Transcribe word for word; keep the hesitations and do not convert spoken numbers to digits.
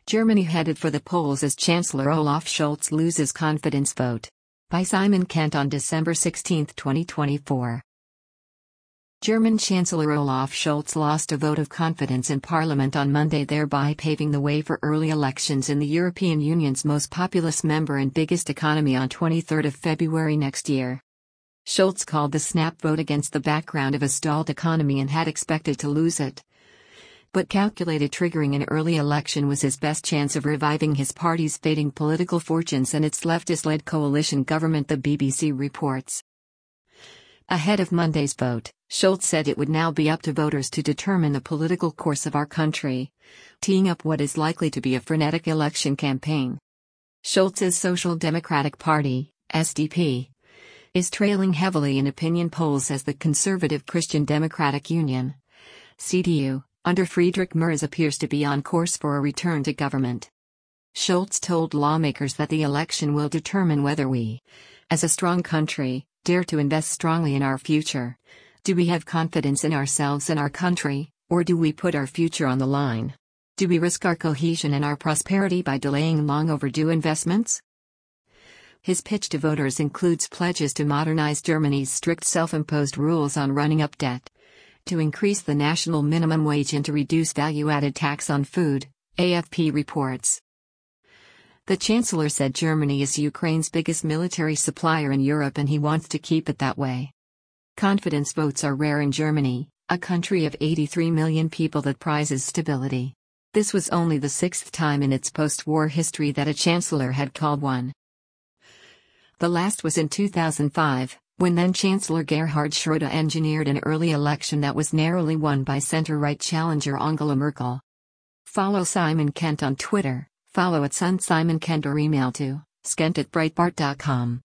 Germany headed for the polls as Chancellor Olaf Scholz loses confidence vote. By Simon Kent on December sixteenth, twenty twenty-four. German Chancellor Olaf Scholz lost a vote of confidence in Parliament on Monday, thereby paving the way for early elections in the European Union's most populous member and biggest economy on twenty-third of February next year. Scholz called the snap vote against the background of a stalled economy and had expected to lose it, but calculated triggering an early election was his best chance of reviving his party's fading political fortunes and its leftist-led coalition government, the B B C reports. Ahead of Monday's vote, Scholz said it would now be up to voters to determine the political course of our country, teeing up what is likely to be a frenetic election campaign. Scholz's Social Democratic Party, S D P, is trailing heavily in opinion polls as the Conservative Christian Democratic Union, C D U, under Friedrich Merz appears to be on course for a return to government. Scholz told lawmakers that the election will determine whether we, as a strong country, dare to invest strongly in our future. Do we have confidence in ourselves and our country, or do we put our future on the line? Do we risk our cohesion and our prosperity by delaying long overdue investments? His pitch to voters includes pledges to modernize Germany's strict self-imposed rules on running up debt, to increase the national minimum wage and to reduce value-added tax on food, A F P reports. The Chancellor said Germany is Ukraine's biggest military supplier in Europe and he wants to keep it that way. Confidence votes are rare in Germany, a country of eighty-three million people that prizes stability. This was only the sixth time in its post-war history that a chancellor had called one. The last was in two thousand five. When then-Chancellor Gerhard Schröder engineered an early election that was narrowly won by center-right challenger Angela Merkel. Follow Simon Kent on Twitter, follow at Sun Simon Kent or email to skent at breitbart dot com.